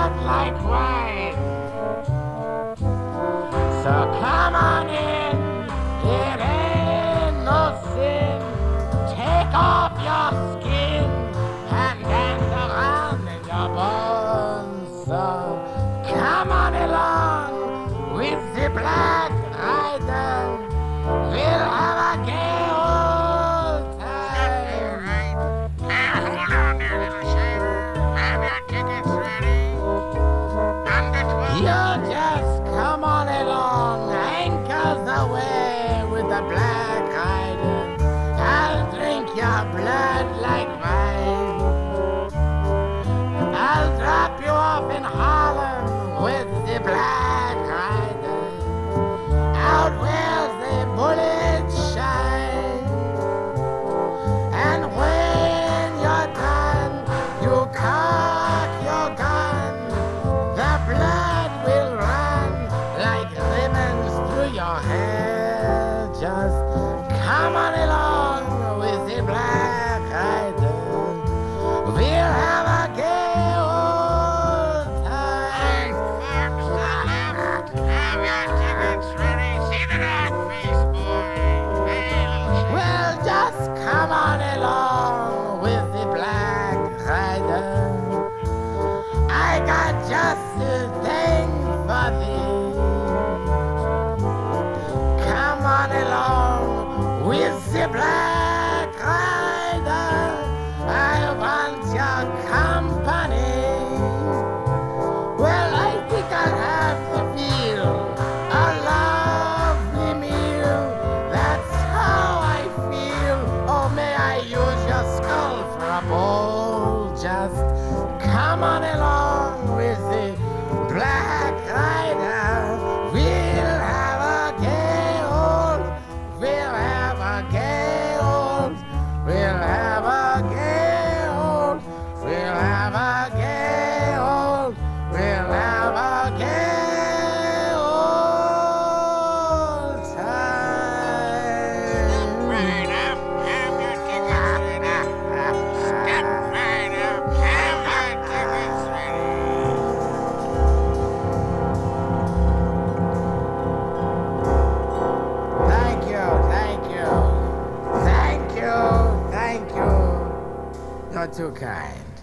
out like wine. So come on in, it ain't no sin. Take off your skin and dance around in your bones. So come on along with the Black Rider. We'll have a gay old time. Hold on there, little shaver. Have your tickets ready. Under 12. You just come on along, anchors away with the Black Rider. I'll drink your blood like wine. I'll drop you off in Harlem with the Black Rider. Out where the bullets shine. And when you're done, you cock your gun. The blood will run like ribbons through your hair. Just come on along with the Black Rider. We'll have a gay old time. Have your tickets ready. See the dog face, boy. Hey, little shaver. Well, just come on along with the Black Rider. I got just the thing for thee. Come on along with the Black Rider. I want your company. Well, I think I'll have to feel a lovely meal. That's how I feel. Oh, may I use your skull for a bowl? Just come on along with the Black Rider. We'll have a gay old. We'll have a gay old. We'll have a gay old. We'll have a gay old. We'll have a gay old time. Right up. Have your tickets ready. Step right up. Have your tickets ready. Thank you, thank you. Thank you, thank you. You're too kind.